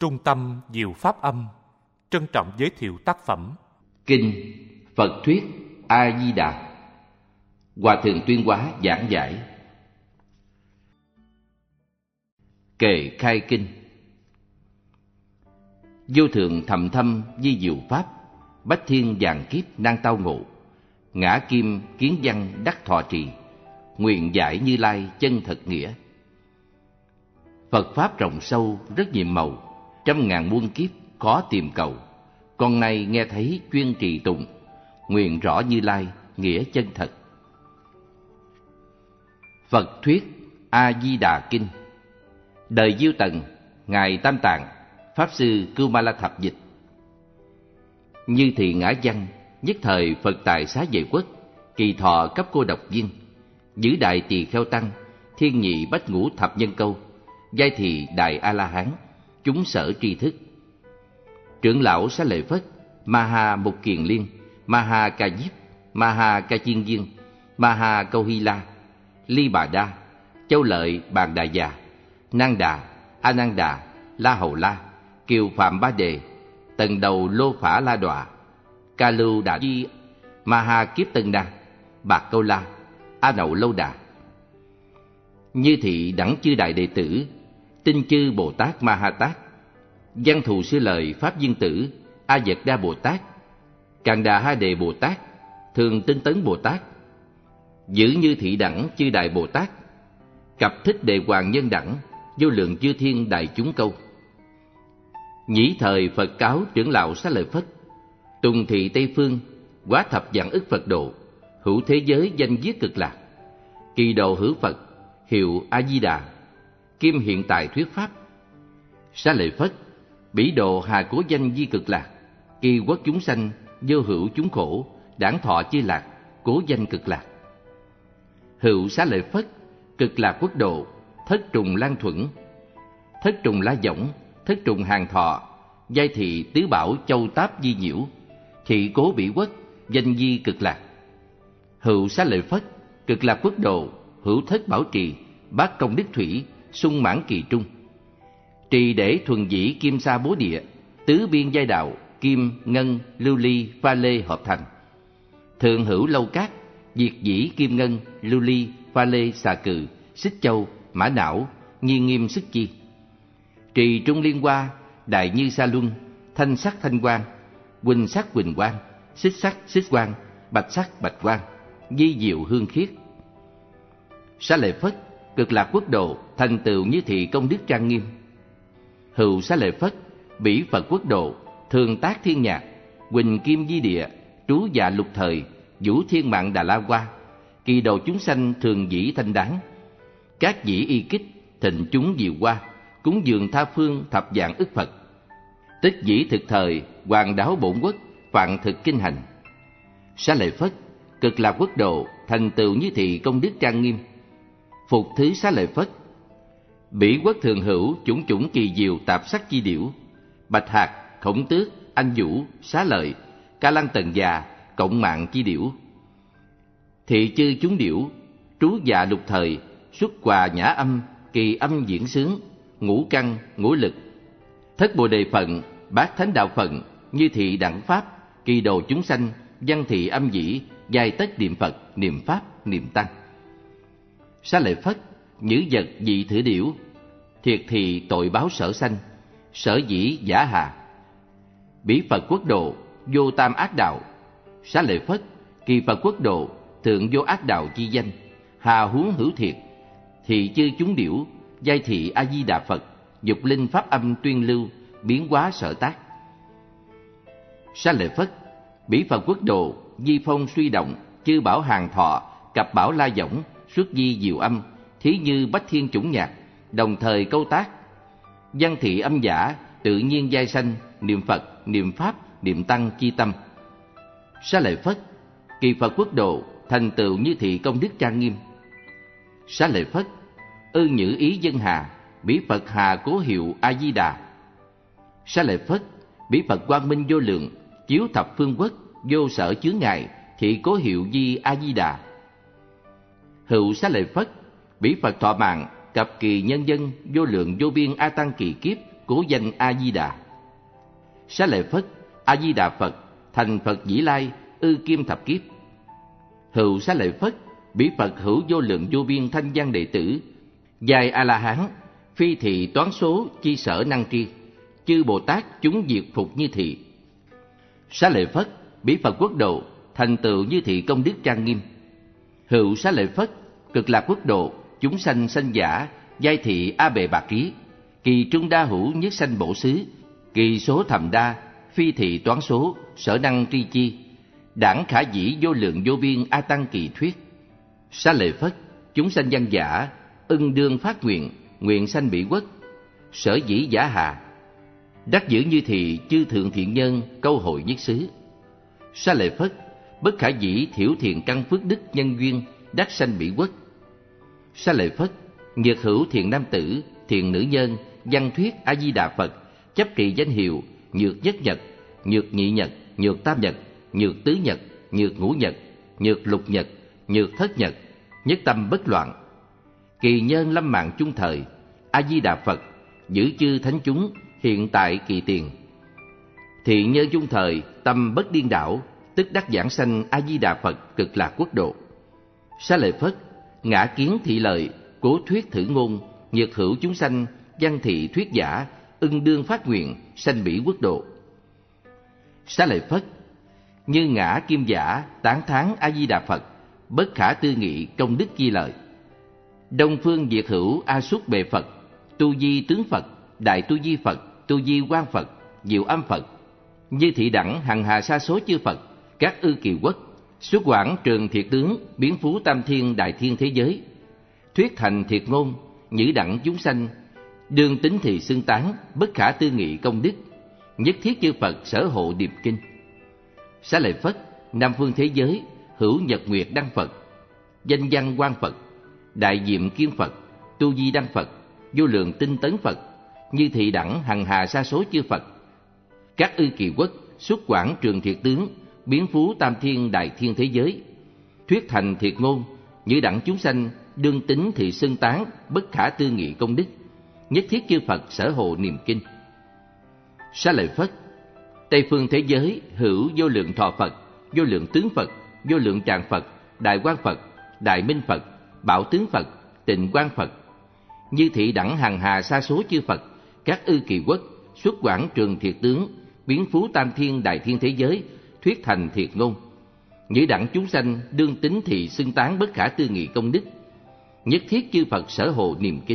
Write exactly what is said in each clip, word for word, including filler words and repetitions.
Trung tâm Diệu Pháp Âm trân trọng giới thiệu tác phẩm Kinh Phật Thuyết A Di Đà. Hòa thượng Tuyên Hóa giảng giải. Kệ khai kinh. Vô thượng thầm thâm di diệu pháp, bách thiên vạn kiếp nan tao ngộ. Ngã kim kiến văn đắc thọ trì, nguyện giải Như Lai chân thật nghĩa. Phật pháp rộng sâu rất nhiệm màu, trăm ngàn muôn kiếp khó tìm cầu. Con nay nghe thấy chuyên trì tụng, nguyện rõ Như Lai nghĩa chân thật. Phật Thuyết A Di Đà Kinh. Đời Diêu Tần, ngài Tam Tạng, pháp sư Cưu Ma La Thập dịch. Như thị ngã văn, nhất thời Phật tại Xá Vệ Quốc, kỳ thọ cấp cô độc viên, giữ đại tỳ kheo tăng, thiên nhị bách ngũ thập nhân câu, giai thị đại A La Hán, chúng sở tri thức. Trưởng lão Xá Lợi Phất, Ma Ha Mục Kiền Liên, Ma Ha Ca Diếp, Ma Ha Ca Chiên Viên, Ma Ha Câu Hy La, Ly Bà Đa, Châu Lợi Bàn Đà Già, Nang Đà, A Nan Đà, La Hầu La, Kiều Phạm Ba Đề, Tần Đầu Lô Phả La Đọa, Ca Lưu Đà Di, Ma Ha Kiếp Tân Đa, Bạc Câu La, A Nậu Lâu Đà. Như thị đẳng chư đại đệ tử, tinh chư Bồ Tát Ma Ha Tát, văn thù sư lợi Pháp Viên Tử, A Dật Đa Bồ Tát, Càn Đà Ha Đề Bồ Tát, Thường Tinh Tấn Bồ Tát, giữ như thị đẳng chư đại Bồ Tát, cập thích Đề Hoàng Nhân đẳng, vô lượng chư thiên đại chúng câu. Nhĩ thời Phật cáo trưởng lão Xá Lợi Phất, tùng thị Tây Phương, quá thập vạn ức Phật độ, hữu thế giới danh viết cực lạc, kỳ độ hữu Phật, hiệu A Di Đà, kim hiện tại thuyết pháp. Xá Lợi Phất, bỉ độ hà cố danh di cực lạc, kỳ quốc chúng sanh, vô hữu chúng khổ, đản thọ chư lạc, cố danh cực lạc. Hữu Xá Lợi Phất, cực lạc quốc độ, thất trùng lan thuẫn, thất trùng la võng, thất trùng hàng thọ, giai thị tứ bảo châu táp di nhiễu, thị cố bỉ quốc, danh di cực lạc. Hữu Xá Lợi Phất, cực lạc quốc độ, hữu thất bảo trì, bát công đức thủy, sung mãn kỳ trung, trì để thuần dĩ kim sa bố địa, tứ biên giai đạo, kim, ngân, lưu ly, pha lê hợp thành. Thượng hữu lâu cát, diệt dĩ kim ngân, lưu ly, pha lê xà cừ, xích châu, mã não, nghi nghiêm sức chi. Trì trung liên hoa, đại như sa luân, thanh sắc thanh quang, quỳnh sắc quỳnh quang, xích sắc xích quang, bạch sắc bạch quang, di diệu hương khiết. Xá Lợi Phất, cực lạc quốc độ, thành tựu như thị công đức trang nghiêm. Hữu Xá Lợi Phất, bỉ Phật quốc độ, thường tác thiên nhạc, quỳnh kim di địa, trú dạ lục thời, vũ thiên mạng Đà La Hoa, kỳ đầu chúng sanh thường dĩ thanh đáng. Các dĩ y kích, thịnh chúng diệu hoa, cúng dường tha phương thập vạn ức Phật. Tích dĩ thực thời, hoàng đáo bổn quốc, phạn thực kinh hành. Xá Lợi Phất, cực lạc quốc độ, thành tựu như thị công đức trang nghiêm. Phục thứ Xá Lợi Phất, bỉ quốc thường hữu chủng chủng kỳ diệu tạp sắc chi điểu, bạch hạt, khổng tước, anh vũ, xá lợi, ca lăng tần già, cộng mạng chi điểu. Thị chư chúng điểu, trú dạ lục thời, xuất hòa nhã âm, kỳ âm diễn sướng, ngũ căn, ngũ lực, thất bồ đề phận, bát thánh đạo phận, như thị đẳng pháp, kỳ độ chúng sanh, văn thị âm dĩ, giai tất niệm Phật, niệm Pháp, niệm Tăng. Xá Lợi Phất, nhữ vật dị thử điểu, thiệt thì tội báo sở sanh, sở dĩ giả hà. Bỉ Phật quốc độ, vô tam ác đạo. Xá Lợi Phất, kỳ Phật quốc độ, thượng vô ác đạo chi danh, hà huống hữu thiệt, thị chư chúng điểu, giai thị A Di Đà Phật, dục linh pháp âm tuyên lưu, biến hóa sở tác. Xá Lợi Phất, bỉ Phật quốc độ, di phong suy động, chư bảo hàng thọ, cặp bảo la võng, xuất di diệu âm, thí như bách thiên chủng nhạc, đồng thời câu tác. Văn thị âm giả, tự nhiên giai sanh, niệm Phật, niệm Pháp, niệm Tăng chi tâm. Xá Lợi Phất, kỳ Phật quốc độ, thành tựu như thị công đức trang nghiêm. Xá Lợi Phất, ư nhữ ý dân hà, bỉ Phật hà cố hiệu A Di Đà. Xá Lợi Phất, bỉ Phật quang minh vô lượng, chiếu thập phương quốc, vô sở chướng ngại, thị cố hiệu di A Di Đà. Hữu Xá Lợi Phất, bỉ Phật thọ mạng, cập kỳ nhân dân, vô lượng vô biên a tăng kỳ kiếp, cố danh A Di Đà. Xá lợi Phất, A Di Đà Phật, thành Phật Vĩ Lai, ư kim thập kiếp. Hữu xá lợi Phất, bỉ Phật hữu vô lượng vô biên thanh văn đệ tử, giai A La Hán, phi thị toán số chi sở năng tri, chư Bồ Tát chúng diệt phục như thị. Xá lợi Phất, bỉ Phật quốc độ, thành tựu như thị công đức trang nghiêm. Hữu xá lợi Phất, cực lạc quốc độ, chúng sanh sanh giả, giai thị A Bệ Bạc Trí, kỳ trung đa hữu nhất sanh bổ xứ, kỳ số thầm đa, phi thị toán số, sở năng tri chi, đẳng khả dĩ vô lượng vô biên A Tăng kỳ thuyết. Xá lợi Phất, chúng sanh văn giả, ưng đương phát nguyện, nguyện sanh bị quốc, sở dĩ giả hà, đắc giữ như thị chư thượng thiện nhân câu hội nhất xứ. Xá lợi Phất, bất khả dĩ thiểu thiện căn phước đức nhân duyên, đắc sanh bị quốc. Xá lợi Phất, nhược hữu thiện nam tử, thiện nữ nhân, văn thuyết A Di Đà Phật, chấp trì danh hiệu nhược nhất nhật, nhược nhị nhật, nhược tam nhật, nhược tứ nhật, nhược ngũ nhật, nhược lục nhật, nhược thất nhật, nhất tâm bất loạn. Kỳ nhân lâm mạng chung thời, A Di Đà Phật giữ chư thánh chúng hiện tại kỳ tiền. Thiện nhân chung thời tâm bất điên đảo, tức đắc giảng sanh A Di Đà Phật cực lạc quốc độ. Xá lợi Phất, ngã kiến thị lợi, cố thuyết thử ngôn, nhược hữu chúng sanh văn thị thuyết giả, ưng đương phát nguyện sanh bỉ quốc độ. Xá lợi Phất, như ngã kim giả tán thán A Di Đà Phật, bất khả tư nghị công đức chi lợi. Đông phương diệt hữu A Súc Bề Phật, tu di tướng Phật, đại tu di Phật, tu di quang Phật, diệu âm Phật, như thị đẳng hằng hà sa số chư Phật, các ư kỳ quốc, xuất quảng trường thiệt tướng, biến phú tam thiên đại thiên thế giới, thuyết thành thiệt ngôn, nhữ đẳng chúng sanh, đương tính thì xưng tán, bất khả tư nghị công đức, nhất thiết chư Phật sở hộ điệp kinh. Xá lợi Phất, nam phương thế giới hữu nhật nguyệt đăng Phật, danh văn quang Phật, đại diệm kiên Phật, tu di đăng Phật, vô lượng tinh tấn Phật, như thị đẳng hằng hà sa số chư Phật, các ư kỳ quốc, xuất quảng trường thiệt tướng, biến phú tam thiên đại thiên thế giới, thuyết thành thiệt ngôn, như đẳng chúng sanh, đương tính thì xưng tán, bất khả tư nghị công đức, nhất thiết chư Phật sở hộ niệm kinh. Xá lợi Phất, tây phương thế giới hữu vô lượng thọ Phật, vô lượng tướng Phật, vô lượng tràng Phật, đại quang Phật, đại minh Phật, bảo tướng Phật, tịnh quang Phật, như thị đẳng hằng hà sa số chư Phật, các ư kỳ quốc, xuất quảng trường thiệt tướng, biến phú tam thiên đại thiên thế giới, thuyết thành thiệt ngôn, như đẳng chúng sanh, đương tính thì xưng tán, bất khả tư nghị công đức, nhất thiết chư Phật sở hộ niệm kinh.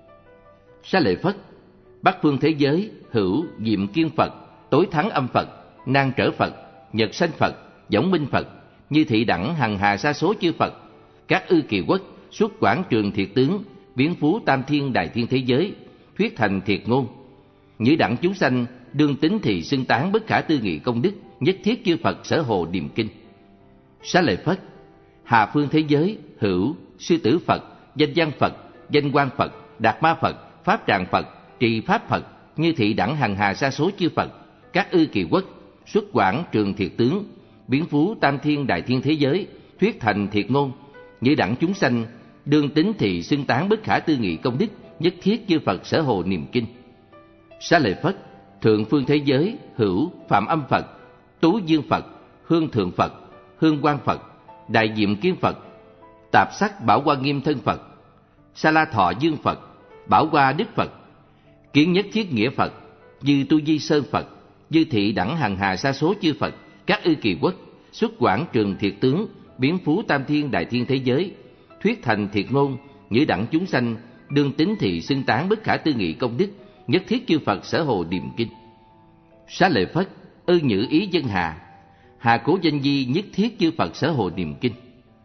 Xá lợi Phất, bắc phương thế giới hữu diệm kiên Phật, tối thắng âm Phật, nan trở Phật, nhật sanh Phật, võng minh Phật, như thị đẳng hằng hà sa số chư Phật, các ư kỳ quốc, xuất quảng trường thiệt tướng, biến phú tam thiên đại thiên thế giới, thuyết thành thiệt ngôn, như đẳng chúng sanh, đương tính thì xưng tán, bất khả tư nghị công đức, nhất thiết chư Phật sở hộ niệm kinh. Xá lợi Phất, hạ phương thế giới hữu sư tử Phật, danh văn Phật, danh quang Phật, đạt ma Phật, pháp tràng Phật, trì pháp Phật, như thị đẳng hằng hà sa số chư Phật, các ư kỳ quốc, xuất quảng trường thiệt tướng, biến phú tam thiên đại thiên thế giới, thuyết thành thiệt ngôn, như đẳng chúng sanh, đương tính thì xưng tán, bất khả tư nghị công đức, nhất thiết chư Phật sở hộ niệm kinh. Xá lợi Phất, thượng phương thế giới hữu phạm âm Phật, tú dương Phật, hương thượng Phật, hương quang Phật, đại diệm kiên Phật, tạp sắc bảo hoa nghiêm thân Phật, sa la thọ dương Phật, bảo hoa đức Phật, kiến nhất thiết nghĩa Phật, như tu di sơn Phật, như thị đẳng hằng hà sa số chư Phật, các ư kỳ quốc, xuất quảng trường thiệt tướng, biến phú tam thiên đại thiên thế giới, thuyết thành thiệt ngôn, như đẳng chúng sanh, đương tính thì xưng tán, bất khả tư nghị công đức, nhất thiết chư Phật sở hộ niệm kinh. Xá lợi Phất, ư nhữ ý dân hà, hà cố danh di, nhất thiết chư Phật sở hộ niệm kinh.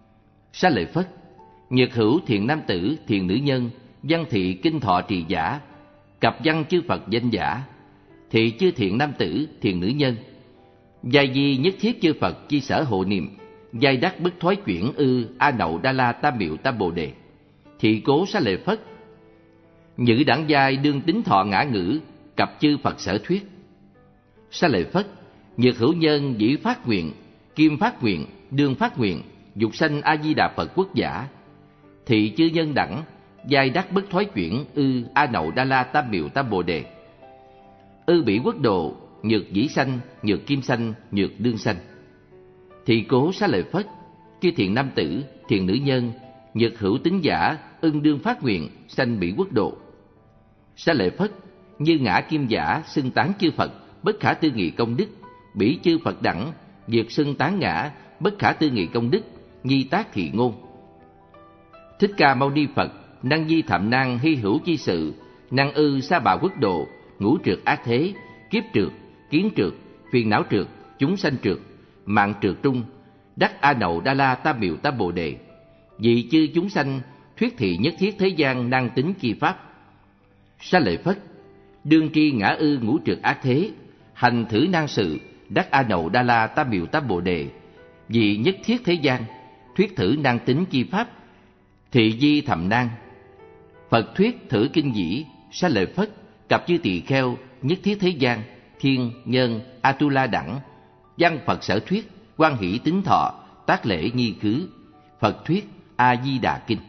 Xá lợi Phất, nhược hữu thiện nam tử, thiện nữ nhân, văn thị kinh thọ trì giả, cập văn chư Phật danh giả, thị chư thiện nam tử, thiện nữ nhân, giai di nhất thiết chư Phật chi sở hộ niệm, giai đắc bất thoái chuyển ư A Nậu Đa La Tam Miệu Tam Bồ Đề. Thị cố Xá lợi Phất, nhữ đẳng giai đương tính thọ ngã ngữ, cập chư Phật sở thuyết. Xá lợi Phất, nhược hữu nhân dĩ phát nguyện, kim phát nguyện, đương phát nguyện, dục sanh A Di Đà Phật quốc giả. Thị chư nhân đẳng, giai đắc bất thoái chuyển ư A Nậu Đa La Tam Miệu Tam Bồ Đề. ư bỉ quốc độ, nhược dĩ sanh, nhược kim sanh, nhược đương sanh. Thì cố xá lợi Phất, chư thiện nam tử, thiện nữ nhân, nhược hữu tính giả, ưng đương phát nguyện, sanh bỉ quốc độ. Xá lợi Phất, như ngã kim giả, xưng tán chư Phật, bất khả tư nghị công đức, bỉ chư Phật đẳng, dược xưng tán ngã, bất khả tư nghị công đức, nhi tác thị ngôn. Thích Ca Mâu Ni Phật, năng di thạm nan hy hữu chi sự, năng ư sa bà quốc độ, ngũ trượt ác thế, kiếp trượt, kiến trượt, phiền não trượt, chúng sanh trượt, mạng trượt trung, đắc A Nậu Đa La Tam Miệu Tam Bồ Đề. Vì chư chúng sanh, thuyết thị nhất thiết thế gian năng tính chi pháp. Xá lợi Phất, đương tri ngã ư ngũ trượt ác thế, hành thử nan sự, đắc A Nậu Đa La Tam Miệu Tam Bồ Đề. Vì nhất thiết thế gian, thuyết thử năng tính chi pháp, thị di thầm nan. Phật thuyết thử kinh dĩ, xá lợi Phất, cặp chư tỳ kheo, nhất thiết thế gian, thiên, nhân, Atula đẳng, văn Phật sở thuyết, quan hỷ tính thọ, tác lễ nhi khứ. Phật thuyết A Di Đà Kinh.